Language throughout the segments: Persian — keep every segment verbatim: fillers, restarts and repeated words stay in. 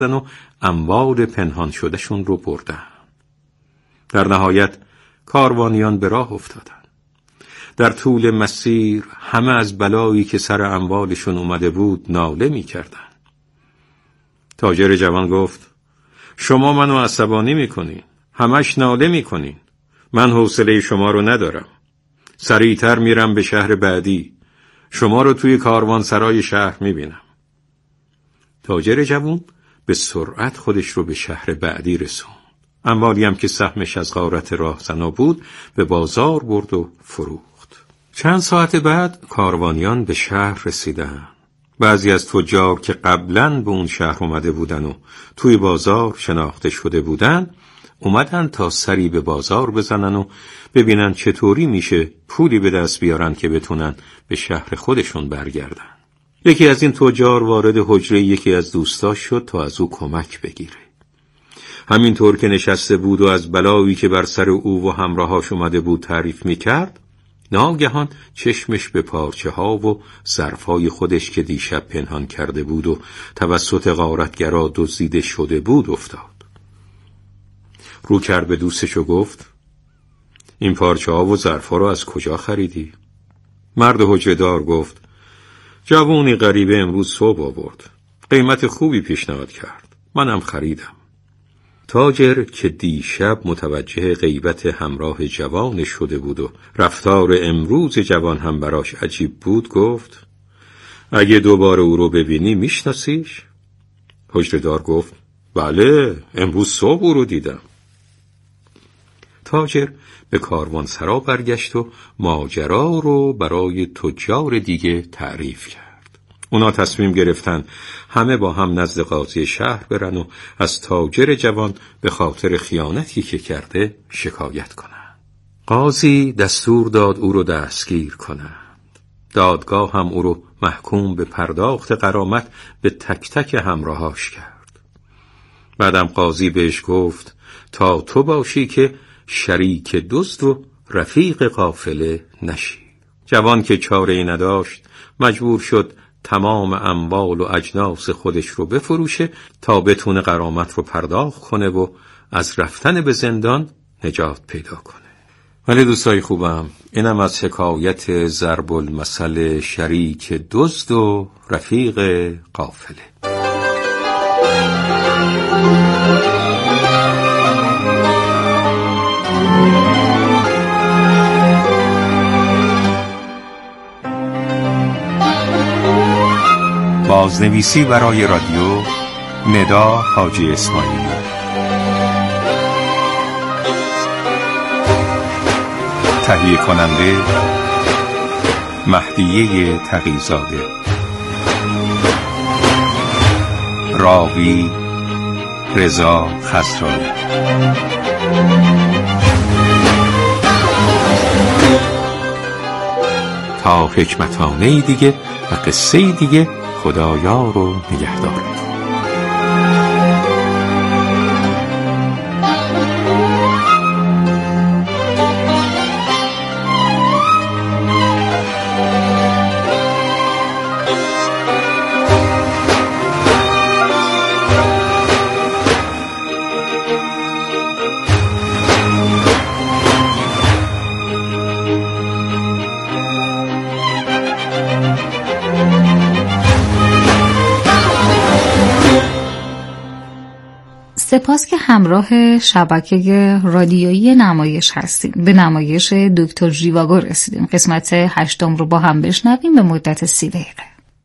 و اموال پنهان شدهشون رو بردن. در نهایت کاروانیان به راه افتادن. در طول مسیر همه از بلایی که سر اموالشون اومده بود ناله می کردن. تاجر جوان گفت: شما منو عصبانی می کنین، همش ناله می کنین. من حوصله شما رو ندارم. سریعتر میرم به شهر بعدی. شما رو توی کاروانسرای شهر می بینم. تاجر جوان به سرعت خودش رو به شهر بعدی رسوند. اموالی هم که سهمش از غارت راهزنا بود به بازار برد و فروخت. چند ساعت بعد کاروانیان به شهر رسیدن. بعضی از تجار که قبلاً به اون شهر اومده بودن و توی بازار شناخته شده بودن اومدن تا سری به بازار بزنن و ببینن چطوری میشه پولی به دست بیارن که بتونن به شهر خودشون برگردن. یکی از این تجار وارد حجره یکی از دوستاش شد تا از او کمک بگیره. همینطور که نشسته بود و از بلایی که بر سر او و همراهاش اومده بود تعریف میکرد، ناگهان چشمش به پارچه ها و ظرفای خودش که دیشب پنهان کرده بود و توسط غارتگرا دزدیده شده بود افتاد. رو کرد به دوستش و گفت: این پارچه ها و ظرفا رو از کجا خریدی؟ مرد حجره دار گفت: جوونی غریبه امروز صبح آورد. قیمت خوبی پیشنهاد کرد. منم خریدم. تاجر که دیشب متوجه غیبت همراه جوان شده بود و رفتار امروز جوان هم براش عجیب بود گفت: اگه دوباره او رو ببینی میشناسیش؟ حجره دار گفت: بله، امروز صبح او رو دیدم. تاجر به کاروانسرا برگشت و ماجرا رو برای تجار دیگه تعریف کرد. اونا تصمیم گرفتن همه با هم نزد قاضی شهر برن و از تاجر جوان به خاطر خیانتی که کرده شکایت کنن. قاضی دستور داد او رو دستگیر کنند. دادگاه هم او رو محکوم به پرداخت غرامت به تک تک همراهاش کرد. بعدم قاضی بهش گفت تا تو باشی که شریک دزد و رفیق قافله نشی. جوان که چاره‌ای نداشت مجبور شد تمام اموال و اجناس خودش رو بفروشه تا بتونه غرامت رو پرداخت کنه و از رفتن به زندان نجات پیدا کنه. ولی دوستای خوبم، اینم از حکایت ضرب المثل شریک دزد و رفیق قافله. بازنویسی برای رادیو ندا حاجی اسماعیلی. تهیه کننده مهدیه تقی‌زاده. راوی رضا خسروی. تا حکمتانه دیگه و قصه دیگه، خدایا رو نگهدار. سپاس که همراه شبکه رادیویی نمایش هستیم. به نمایش دکتر ژیواگو رسیدیم. قسمت هشتم رو با هم بشنویم به مدت سی دقیقه.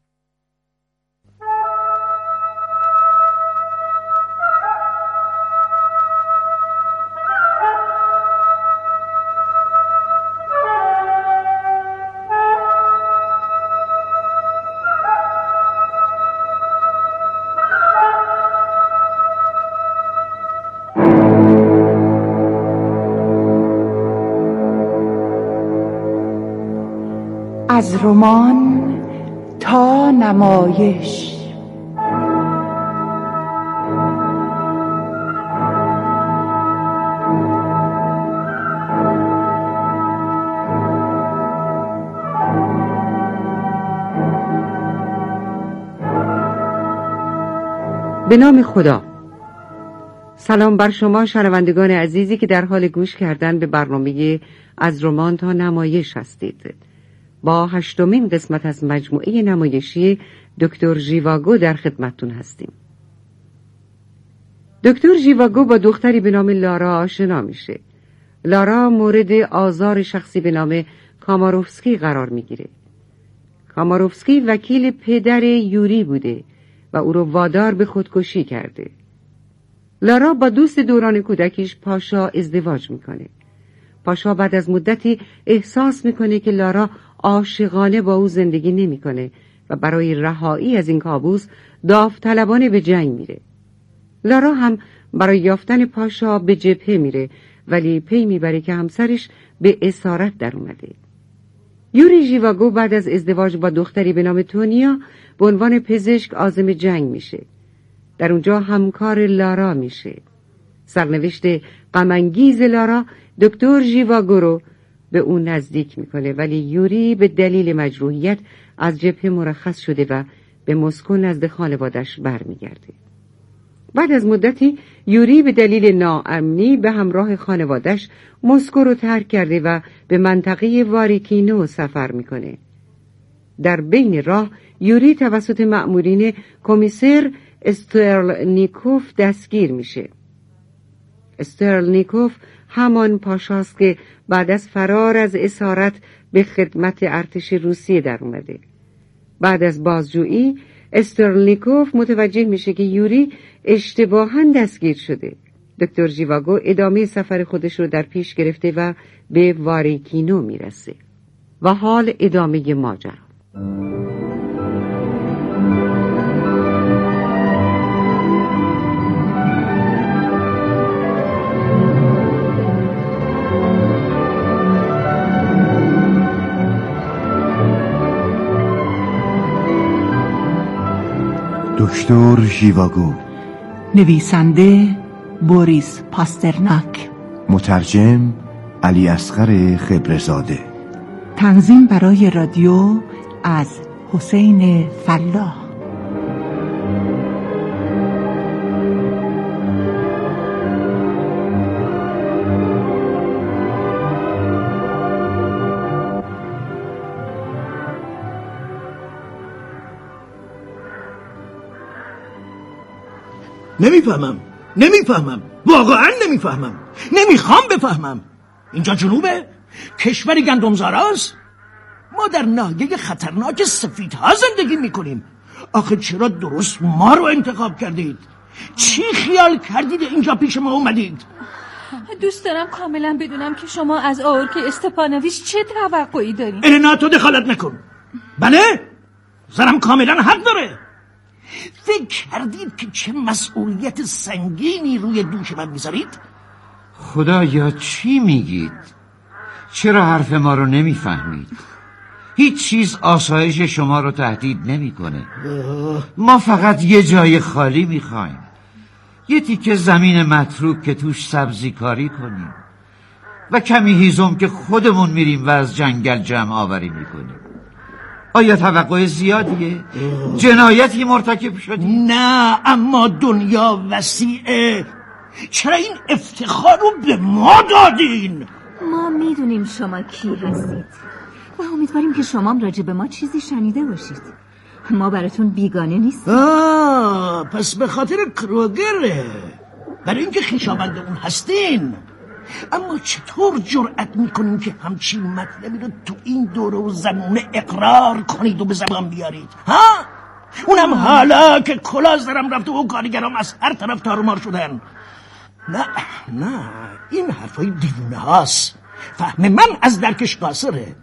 از رمان تا نمایش. به نام خدا. سلام بر شما شنوندگان عزیزی که در حال گوش کردن به برنامه از رمان تا نمایش هستید. با هشتمین قسمت از مجموعه نمایشی دکتر ژیواگو در خدمتتون هستیم. دکتر ژیواگو با دختری به نام لارا آشنا میشه. لارا مورد آزار شخصی به نام کاماروفسکی قرار میگیره. کاماروفسکی وکیل پدر یوری بوده و او رو وادار به خودکشی کرده. لارا با دوست دوران کودکیش پاشا ازدواج میکنه. پاشا بعد از مدتی احساس میکنه که لارا عاشقانه با او زندگی نمیکنه و برای رهایی از این کابوس داوطلبانه به جنگ میره. لارا هم برای یافتن پاشا به جبهه میره، ولی پی میبره که همسرش به اسارت در اومده. یوری ژیواگو بعد از ازدواج با دختری به نام تونیا به عنوان پزشک عازم جنگ میشه. در اونجا همکار لارا میشه. سرنوشت غم‌انگیز لارا دکتر ژیواگو رو به اون نزدیک میکنه، ولی یوری به دلیل مجروحیت از جبهه مرخص شده و به مسکو نزد خانوادش برمیگرده. بعد از مدتی یوری به دلیل ناامنی به همراه خانوادش مسکو رو ترک کرده و به منطقه واریکینو سفر میکنه. در بین راه یوری توسط مأمورین کمیسر استرلنیکوف دستگیر میشه. استرلنیکوف همان پاشاست که بعد از فرار از اسارت به خدمت ارتش روسیه در اومده. بعد از بازجویی استرلنیکوف متوجه میشه که یوری اشتباهاً دستگیر شده. دکتر ژیواگو ادامه سفر خودش رو در پیش گرفته و به واریکینو میرسه. و حال ادامه ماجرا. دکتر ژیواگو. نویسنده بوریس پاسترناک. مترجم علی اصغر خبرزاده. تنظیم برای رادیو از حسین فلاح. نمیفهمم نمیفهمم واقعا نمیفهمم، نمیخوام بفهمم. اینجا جنوبه؟ کشور گندمزاراست؟ ما در ناحیه خطرناک سفیدها زندگی میکنیم. آخه چرا درست ما رو انتخاب کردید؟ چی خیال کردید اینجا پیش ما اومدید؟ دوست دارم کاملا بدونم که شما از آورک استپانویچ چه توقعی دارید. الینا تو دخالت نکن. بله؟ زنم کاملا حق داره. فکر کردید که چه مسئولیت سنگینی روی دوش من میذارید؟ خدایا چی میگید؟ چرا حرف ما رو نمیفهمید؟ هیچ چیز آسایش شما رو تهدید نمیکنه. ما فقط یه جای خالی میخوایم، یه تیکه زمین متروک که توش سبزی کاری کنیم و کمی هیزم که خودمون میریم و از جنگل جمع آوری میکنیم. آیا توقع زیادیه؟ جنایتی مرتکب شدیم؟ نه، اما دنیا وسیعه. چرا این افتخار رو به ما دادین؟ ما میدونیم شما کی هستید و امیدواریم که شما هم راجع به ما چیزی شنیده باشید. ما براتون بیگانه نیستیم. آه، پس به خاطر کروگره، برای اینکه خویشاوند اون هستین. اما چطور جرأت میکنین که همچین مطلبی رو تو این دوره و زمونه اقرار کنید و به زبان بیارید؟ ها؟ اونم حالا که کلاز درم رفته و کارگرام از هر طرف تارومار شدن. نه نه، این حرفای دیوونه هاست. فهم من از درکش قاصره.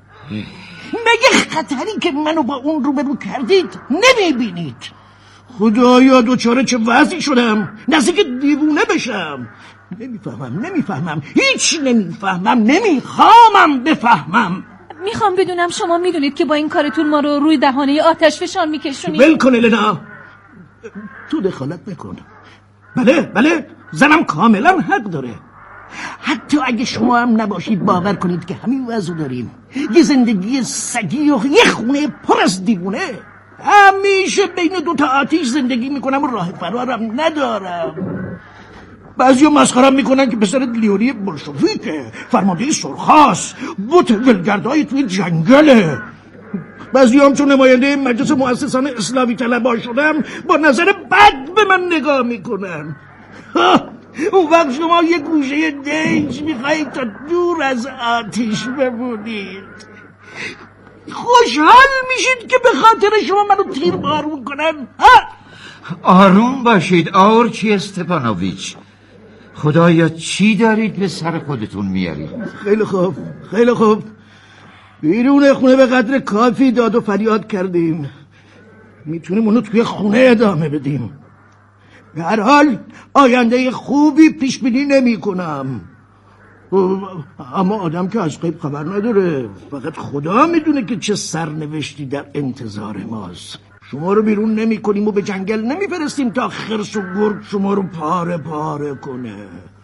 مگه خطری که منو با اون روبرو کردید نمیبینید؟ خدایا دوچاره چه وضعی شدم، نزدیک دیوونه بشم. نمیفهمم نمیفهمم هیچ نمیفهمم، نمیخوامم بفهمم. میخوام بدونم شما میدونید که با این کارتون ما رو روی دهانه آتش فشان میکشونید. ول کن الینا، تو دخالت نکن. بله بله، زنم کاملا حق داره. حتی اگه شما هم نباشید باور کنید که همین وضع داریم، یه زندگی سگی و یه خونه پر از دیوونه. همیشه بین دو تا آتیش زندگی میکنم و راه فرارم ندارم. بعضی ها مسخرم میکنن که پسر لیوری بلشویکه، فرمانده سرخاست، بوت ولگردهای توی جنگله. بعضی هم چون نماینده مجلس مؤسسان اسلامی طلبا شدم با نظر بد به من نگاه میکنن. اون وقت شما یه گوشه دنج میخواهید تا دور از آتیش بمونید. خوشحال میشید که به خاطر شما منو تیر بارون کنن. آروم باشید آورچی استپانوویچ. خدایا چی دارید به سر خودتون میارید؟ خیلی خوب خیلی خوب. بیرون خونه به قدر کافی داد و فریاد کردیم. میتونیم اونو توی خونه ادامه بدیم. به هر حال آینده خوبی پیش بینی نمی کنم. اما آدم که از غیب خبر نداره. فقط خدا میدونه که چه سرنوشتی در انتظار ماست. شما رو بیرون نمی کنیم و به جنگل نمی فرستیم تا خرس و گرگ شما رو پاره پاره کنه.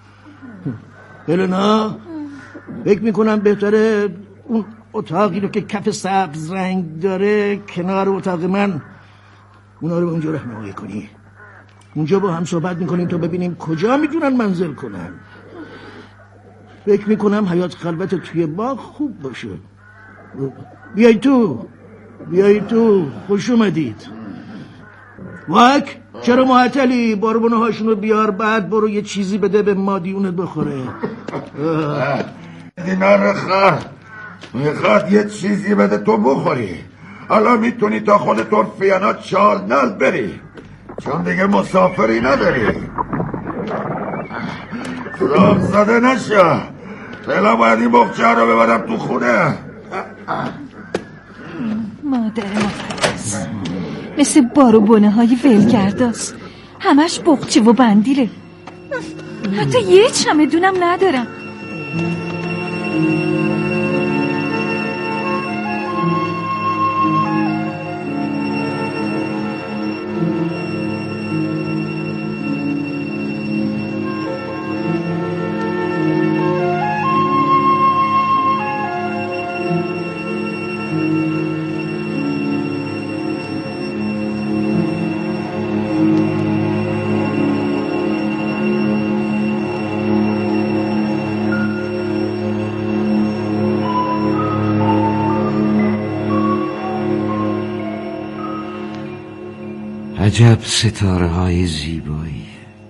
هلنا فکر میکنم بهتره اون اتاقی رو که کف سبز رنگ داره کنار اتاق من، اونا رو به اونجا راهنمایی کنی. اونجا با هم صحبت میکنیم تا ببینیم کجا میتونن منزل کنن. فکر میکنم حیات خلوت توی باغ خوب باشه. بیای تو بیای تو خوش اومدید. واک چرا معطلی؟ باربونه هاشون رو بیار، بعد برو یه چیزی بده به مادیونت بخوره. دینار خواهر میخواد یه چیزی بده تو بخوری. حالا میتونی تا خود تورفیانا چال نل بری، چون دیگه مسافری نداری. رام زده نشا، فعلا باید این بخچه رو ببرم تو خونه. مادر مقدس مثل بارو بونه های ولگرداست، همش بخچه و بندیله. حتی یه چمدونم ندارم. عجب ستاره های زیبایی.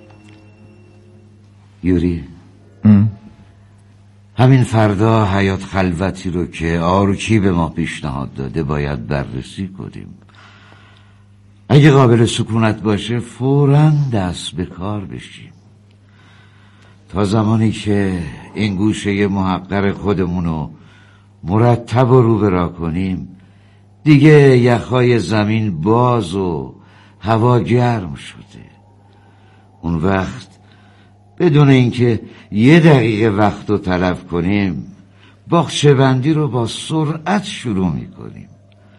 یوری ام؟ همین فردا حیات خلوتی رو که آروچی به ما پیشنهاد داده باید بررسی کنیم. اگه قابل سکونت باشه فوراً دست به کار بشیم. تا زمانی که این گوشه محقر خودمونو مرتب و رو برا کنیم دیگه یخهای زمین باز و هوا گرم شده. اون وقت بدون اینکه یه دقیقه وقت رو تلف کنیم باغچه بندی رو با سرعت شروع میکنیم.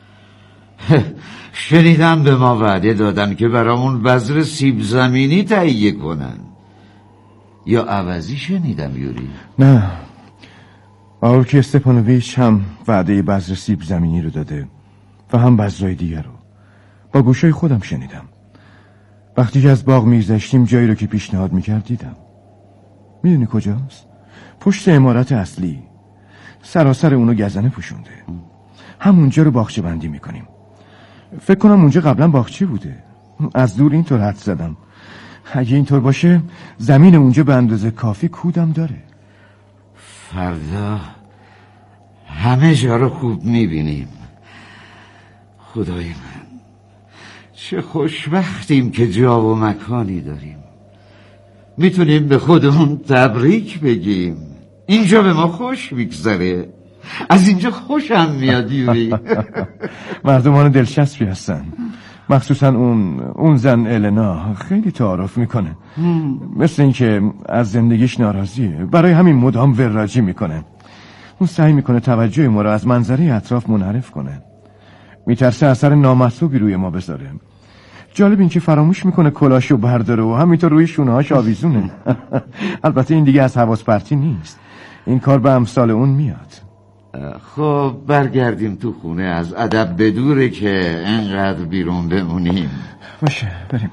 شنیدم به ما وعده دادن که برامون بذر سیب زمینی تهیه کنن. یا عوضی شنیدم یوری؟ نه، آورکی استپانوویچ هم وعده بذر سیب زمینی رو داده و هم بذرهای دیگر رو. با گوشای خودم شنیدم. وقتی که از باغ میگذشتیم جایی رو که پیشنهاد میکرد دیدم. میدونی کجاست؟ پشت عمارت اصلی. سراسر اونو گزنه پوشونده. همونجا رو باغچه بندی میکنیم. فکر کنم اونجا قبلا باغچه بوده. از دور اینطور حدس زدم. اگه اینطور باشه زمین اونجا به اندازه کافی کودم داره. فردا همه جا رو خوب میبینیم. خدای من چه خوشبختیم که جا و مکانی داریم. میتونیم به خودمون تبریک بگیم. اینجا به ما خوش میگذره. از اینجا خوشم میاد یوری. مردمان دلچسبی هستن، مخصوصا اون اون زن النا خیلی تعارف میکنه. مثل این که از زندگیش ناراضیه، برای همین مدام وراجی میکنه. اون سعی میکنه توجه ما رو از منظره اطراف منحرف کنه. میترسه اثر نامطلوبی روی ما بذاره. جالب این که فراموش میکنه کلاشو برداره و همینطور روی شونه‌هاش آویزونه. البته این دیگه از حواس پرتی نیست. این کار به امثال اون میاد. خب برگردیم تو خونه، از ادب بدوره که انقدر بیرون بمونیم. باشه بریم.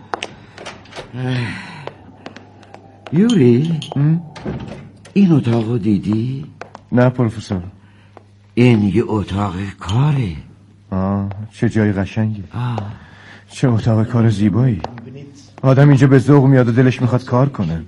یوری این اتاقو دیدی؟ نه پروفسور. این یه اتاق کاره. آه چه جای قشنگی. آه. چه اتاق کار زیبایی. آدم اینجا به ذوق میاد و دلش میخواد کار کنه.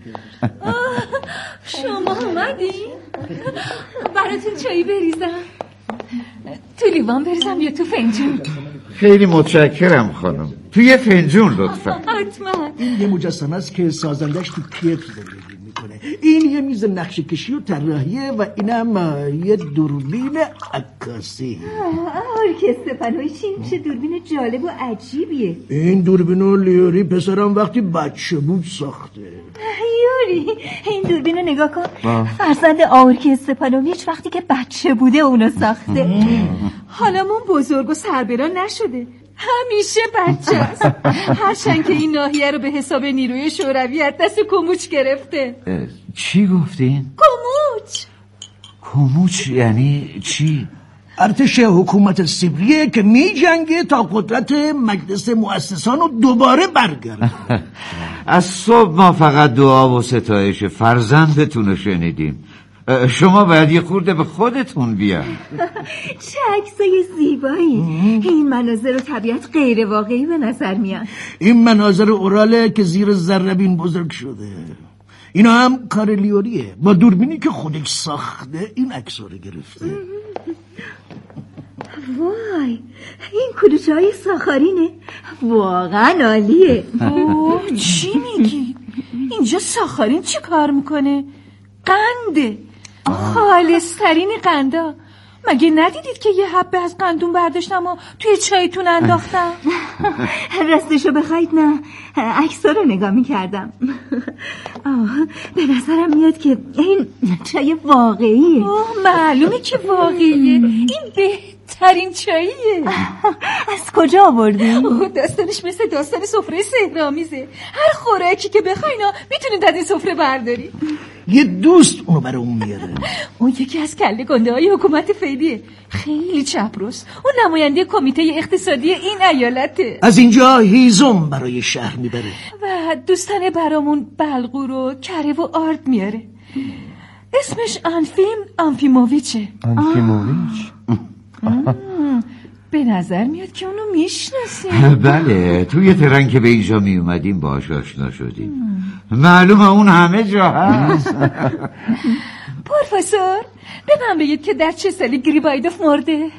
شما اومدی؟ براتون چایی بریزم؟ تو لیوان بریزم یا تو فنجون؟ خیلی متشکرم خانم. تو یه فنجون لطفا. حتما. این یه مجسمه است که سازندش تو کیف زندگی میکنه. این یه میز نقشه کشی و طراحیه و اینم یه دوربین عکاسی. آرک استفانویچ چه دوربین جالب و عجیبیه. این دوربینو لیوری پسرم وقتی بچه بود ساخته. یوری این دوربین رو نگاه کن. فرزند آرک استفانویچ وقتی که بچه بوده اونو ساخته. حالا من بزرگ و سربرا نشده، همیشه بچه است. هرچند که این ناحیه رو به حساب نیروی شوروی از دست کموچ گرفته. چی گفتین؟ کموچ. کموچ یعنی چی؟ ارتش حکومت سیبریه که می جنگه تا قدرت مجلس مؤسسان رو دوباره برگرده. از صبح ما فقط دعا و ستایش فرزندتون رو شنیدیم. شما باید یه خورده به خودتون بیان. چه عکسای زیبایی. این مناظر و طبیعت غیر واقعی به نظر میاد. این مناظر اوراله که زیر ذره‌بین بزرگ شده. اینا هم کار لیوریه، با دوربینی که خودش ساخته این عکس‌ها رو گرفته. وای این کلوچه های ساخارینه، واقعا عالیه. اوه چی میگی؟ اینجا ساخارین چی کار میکنه؟ قنده، خالصترین قندا. مگه ندیدید که یه حبه از قندون برداشتم و توی چایتون انداختم؟ راستشو بخواید نه، عکس‌ها رو نگاه میکردم. به نظرم میاد که این چای واقعیه. معلومه که واقعیه. این بهترین چاییه. از کجا آوردی؟ داستانش مثل داستان سفره سحرآمیزه. هر خوراکی که بخواین میتونید از این سفره برداری. یه دوست اونو برای اون میاره. اون یکی از کله گنده های حکومت فعلیه، خیلی چپروس. اون نماینده کمیته اقتصادی این ایالته. از اینجا هیزم برای شهر میبره و دوستانه برامون بلغور و کره و آرد میاره. اسمش آنفیم آنفیموویچه. آنفیموویچ؟ به نظر میاد که اونو میشناسیم. بله توی ترن که به اینجا می اومدیم باهاش آشنا شدیم. معلومه اون همه جا هست. پروفسور به من بگید که در چه سالی گریبایدوف مرده؟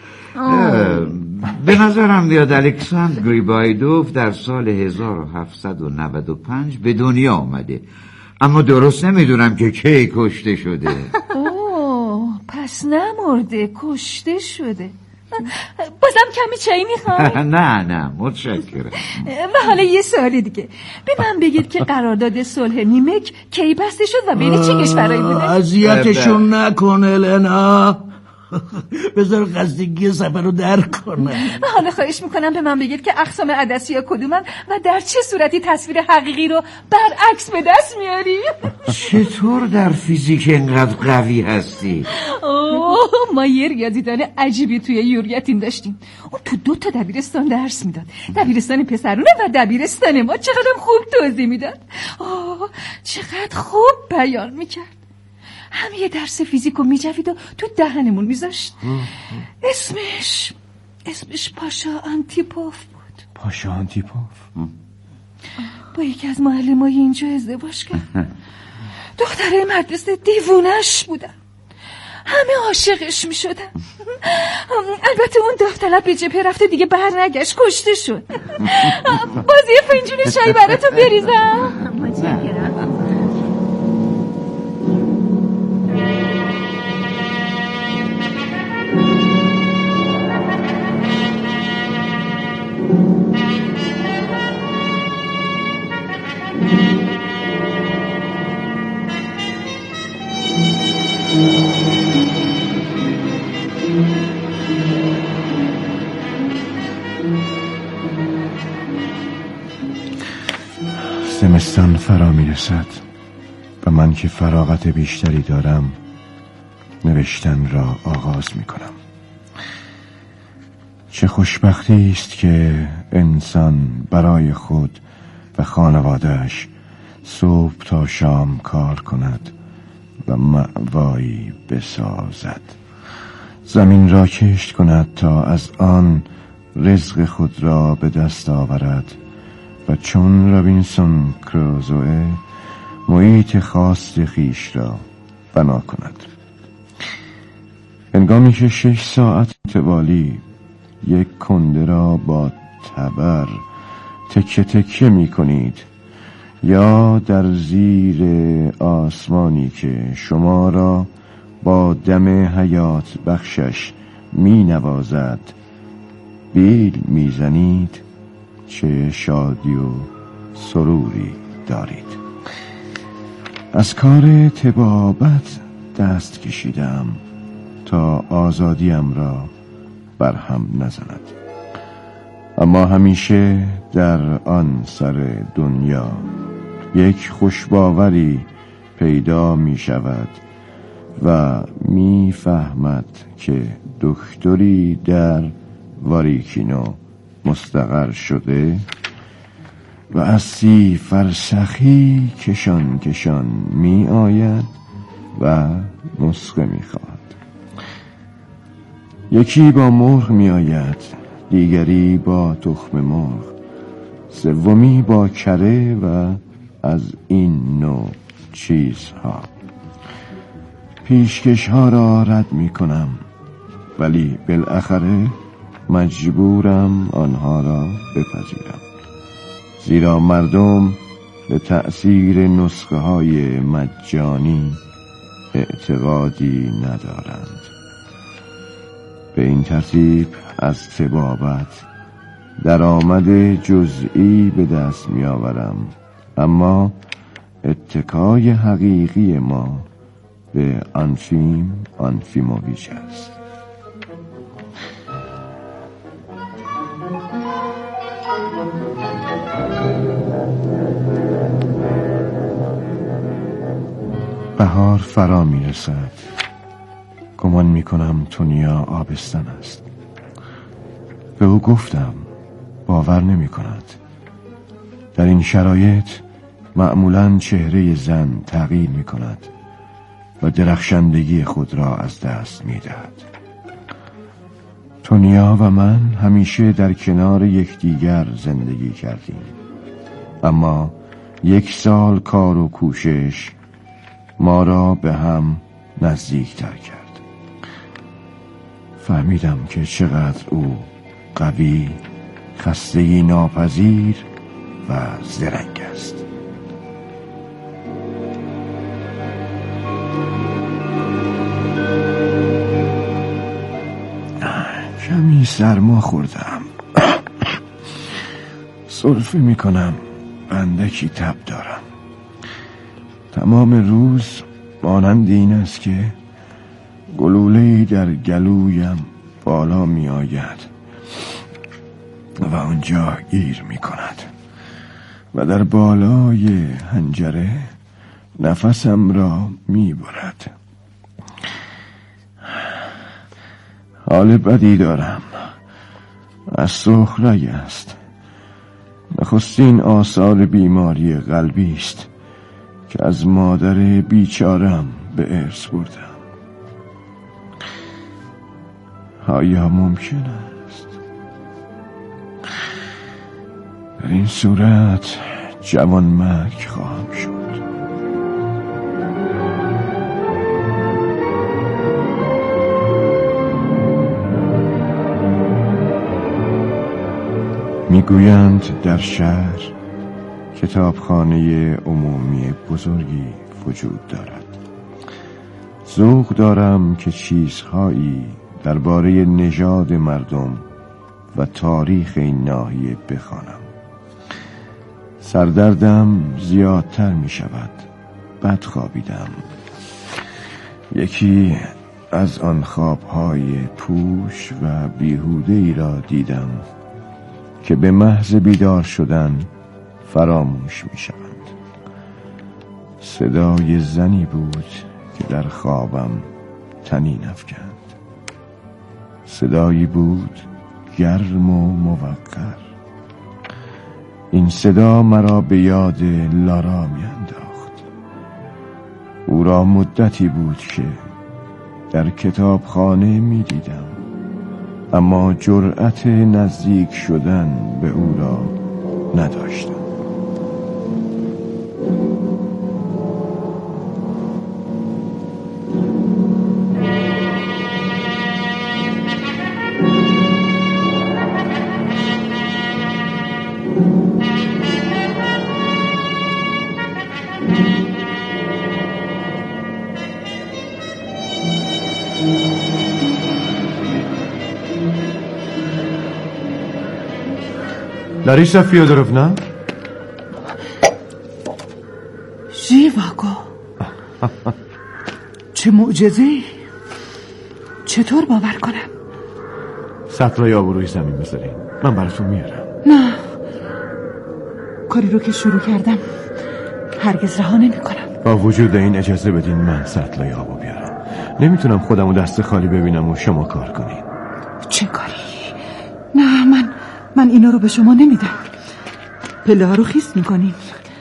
به نظرم میاد الکساندر گریبایدوف در سال هزار و هفتصد و نود و پنج به دنیا آمده، اما درست نمیدونم که کی کشته شده. اوه پس نمرده، کشته شده. بازم کمی چایی میخوای؟ نه نه متشکرم. و حالا یه سوال دیگه، به من بگید که قرارداد صلح نیمک کی بسته شد و بین چه کشورایی بوده؟ اذیتشون نکن النا، بذار قصدگی سفر رو درک کنه. و حالا خواهش میکنم به من بگید که اقسام عدسی ها کدومن و در چه صورتی تصویر حقیقی رو برعکس به دست میاری؟ چطور در فیزیک اینقدر قوی هستی؟ اوه ما یه ریاضیدان عجیبی توی یوریتین داشتیم. اون تو دو تا دبیرستان درس میداد، دبیرستان پسرونه و دبیرستان ما. چقدر خوب توضیح میداد، اوه چقدر خوب بیان میکرد. همه یه درس فیزیکو میجوید و تو دهنمون میذاشت. اسمش اسمش پاشا آنتیپوف بود. پاشا آنتیپوف با یکی از معلمای اینجا ازدواج کرد. دختره مدرسه دیوونش بودن، همه عاشقش میشدن. البته اون داوطلب به جبهه رفته دیگه بر نگشت، کشته شد. باز یه فنجون چای براتون بریزم؟ متشکرم. زمستان فرا می رسد و من که فراغت بیشتری دارم نوشتن را آغاز می کنم. چه خوشبختی است که انسان برای خود و خانوادهش صبح تا شام کار کند و مأوایی بسازد، زمین را کشت کند تا از آن رزق خود را به دست آورد و چون رابینسون کروزوه محیط خاص خویش را بنا کند. هنگامی که شش ساعت متوالی یک کنده را با تبر تکه تکه می کنید، یا در زیر آسمانی که شما را با دم حیات بخشش می نوازد بیل می زنید، چه شادی و سروری دارید. از کار طبابت دست کشیدم تا آزادیم را برهم نزند، اما همیشه در آن سر دنیا یک خوشباوری پیدا می شود و می فهمد که دکتری در واریکینو مستقر شده و از سی فرسخی کشان کشان می آید و نسخه می خواهد. یکی با مرغ می آید، دیگری با تخم مرغ، سومی با کره و از این نوع چیزها. پیشکش ها را رد می کنم، ولی بالاخره مجبورم آنها را بپذیرم، زیرا مردم به تأثیر نسخه های مجانی اعتقادی ندارند. به این ترتیب از طبابت درآمد جزئی به دست می آورم، اما اتکای حقیقی ما به آنفیم آنفیموویچ است. بهار فرا می رسد. گمان می کنم تونیا آبستن است. به او گفتم، باور نمی کند. در این شرایط معمولاً چهره زن تغییر می کند و درخشندگی خود را از دست می دهد. تونیا و من همیشه در کنار یکدیگر زندگی کردیم، اما یک سال کار و کوشش ما را به هم نزدیکتر کرد. فهمیدم که چقدر او قوی، خستگی ناپذیر و زرنگ است. کمی سرما خوردم. سرفه می کنم، اندکی تب دارم. تمام روز مانند این است که گلوله‌ای در گلویم بالا می آید و آنجا گیر می کند و در بالای حنجره نفسم را می برد. حال بدی دارم، از سخرگ است. نخستین آثار بیماری قلبی است که از مادر بیچارم به ارث بردم. آیا ممکن است؟ در این صورت جوان مرگ خواهم شد. میگویند در شهر کتابخانه عمومی بزرگی وجود دارد. ذوق دارم که چیزهایی درباره نژاد مردم و تاریخ این ناحیه بخوانم. سردردم زیادتر می شود. بد خوابیدم. یکی از آن خوابهای پوش و بیهوده ای را دیدم که به محض بیدار شدن فراموش می شوند. صدای زنی بود که در خوابم طنین افکند. صدایی بود گرم و موقر. این صدا مرا به یاد لارا می انداخت. او را مدتی بود که در کتابخانه می دیدم، اما جرأت نزدیک شدن به او را نداشتم. لاریسا فیودورونا؟ ژیواگو، چه معجزه! چطور باور کنم؟ سطرهای آب روی زمین بذارین، من براتون میارم. نه، کاری رو که شروع کردم هرگز رها نمی کنم. با وجود این اجازه بدین من سطلای آبو بیارم. نمیتونم خودمو دست خالی ببینم و شما کار کنین. چه کاری؟ نه، من من اینا رو به شما نمیدم. پله ها رو خیس میکنیم.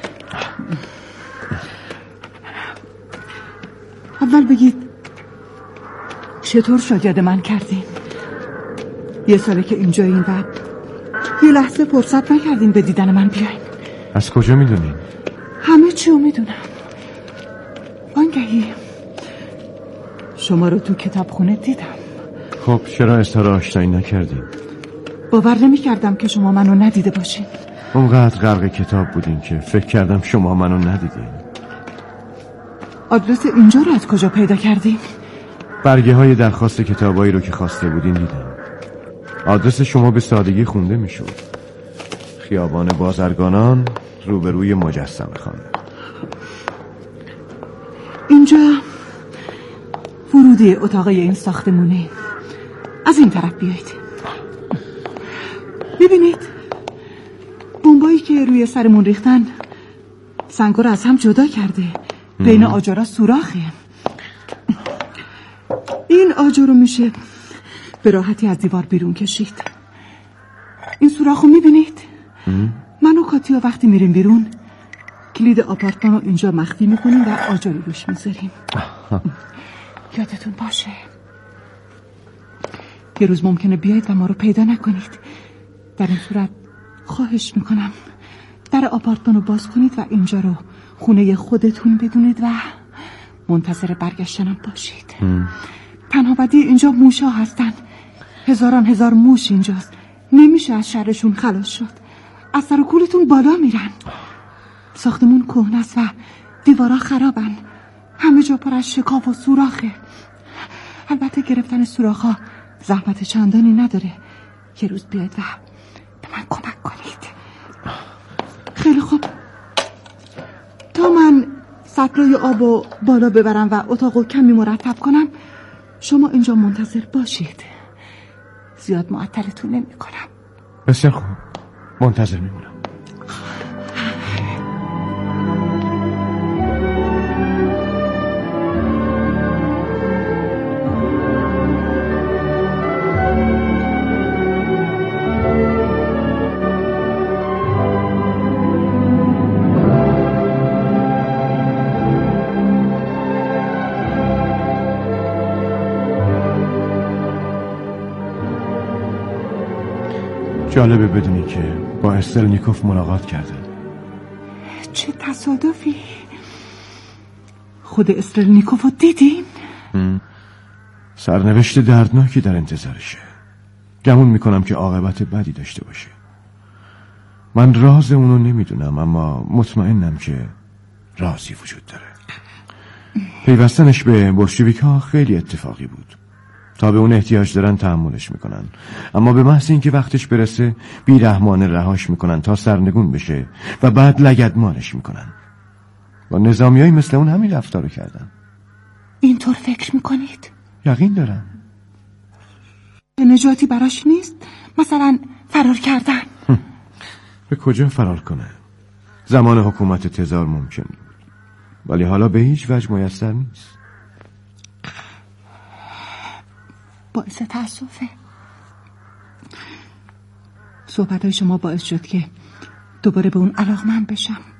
اول بگید چطور شاگرد من کردین؟ یه ساله که اینجایین و یه لحظه فرصت نکردین به دیدن من بیاین. از کجا میدونین؟ همه چی رو میدونم. وانگهی شما رو تو کتابخونه دیدم. خب چرا اظهار آشنایی نکردین؟ باور نمی کردم که شما منو ندیده باشین. اونقدر غرق کتاب بودین که فکر کردم شما منو ندیدین. آدرس اینجا رو از کجا پیدا کردین؟ برگه های درخواست کتابایی رو که خواسته بودین دیدم. آدرس شما به سادگی خونده میشد. خیابان بازرگانان روبروی مجسمه خانه. اینجا ورودی اتاقای این ساختمونه. از این طرف بیایید. ببینید بمبایی که روی سرمون ریختن سنگا رو از هم جدا کرده. بین آجرها سوراخه. این آجر رو میشه به راحتی از دیوار بیرون کشید. این سوراخ رو میبینید؟ من و کاتیا وقتی میریم بیرون کلید آپارتمان رو اینجا مخفی میکنیم و آجری روش میذاریم. یادتون باشه یه روز ممکنه بیایید و ما رو پیدا نکنید. در این صورت خواهش میکنم در آپارتمان رو باز کنید و اینجا رو خونه خودتون بدونید و منتظر برگشتنم باشید. تنها بدی اینجا موشا هستن. هزاران هزار موش اینجاست. نمیشه از شرشون خلاص شد. از سر و کولتون بالا میرن. ساختمون کهنه است و دیوارا خرابن. همه جا پر از شکاف و سوراخه. البته گرفتن سوراخ‌ها زحمت چندانی نداره. یه روز بیاید و به من کمک کنید. خیلی خوب. تا من سطلای آبو بالا ببرم و اتاقو کمی مرتب کنم شما اینجا منتظر باشید. زیاد معطلتون نمی کنم. بسیار خوب، منتظر میمونم. جالبه بدونی که با استرلنیکوف ملاقات کردم. چه تصادفی. خود استرلنیکوف رو دیدین؟ سرنوشت دردناکی در انتظارشه. گمون میکنم که عاقبت بدی داشته باشه. من راز اونو نمیدونم اما مطمئنم که رازی وجود داره. پیوستنش به بولشویک ها خیلی اتفاقی بود. تا به اون احتیاج دارن تحملش میکنن، اما به محض اینکه وقتش برسه بیرحمانه رهاش میکنن تا سرنگون بشه و بعد لگدمالش میکنن. با نظامیایی مثل اون همین رفتارو کردن. اینطور فکر میکنید؟ یقین دارم. نجاتی براش نیست؟ مثلا فرار کردن؟ به کجا فرار کنه؟ زمان حکومت تزار ممکن بود، ولی حالا به هیچ وجه میسر نیست. باعث تأسفه. صحبتهای شما باعث شد که دوباره به اون علاقمند بشم.